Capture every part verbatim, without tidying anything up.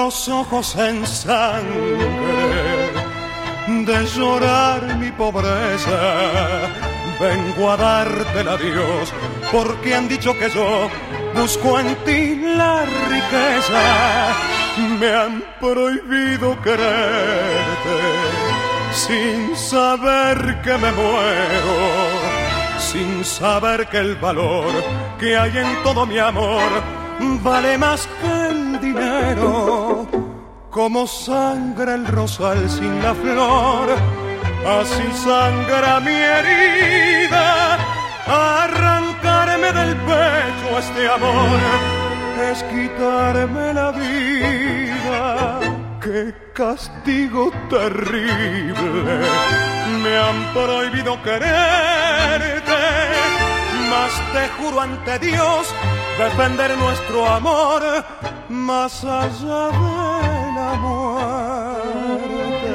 los ojos en sangre, de llorar mi pobreza, vengo a darte el adiós, porque han dicho que yo busco en ti la riqueza. Me han prohibido quererte, sin saber que me muero, sin saber que el valor que hay en todo mi amor vale más que el dinero. Como sangra el rosal sin la flor, así sangra mi herida. Arrancarme del pecho este amor es quitarme la vida. ¡Qué castigo terrible! Me han prohibido quererte, mas te juro ante Dios defender nuestro amor más allá de la muerte.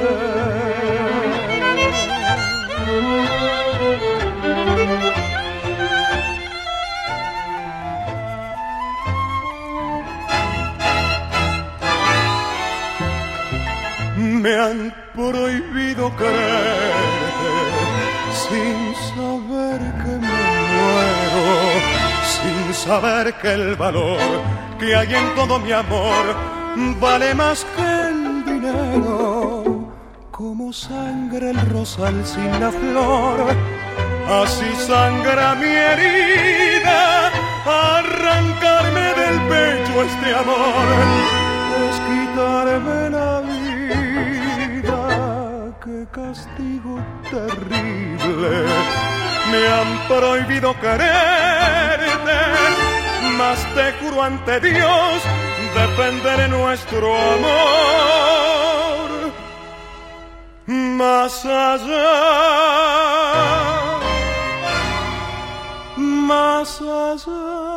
Me han prohibido quererte, sin saber que me muero, sin saber que el valor que hay en todo mi amor vale más que el dinero. Como sangra el rosal sin la flor, así sangra mi herida. Arrancarme del pecho este amor es quitarme la vida. ¡Qué castigo terrible! Me han prohibido quererte, mas te juro ante Dios defenderé nuestro amor más allá, más allá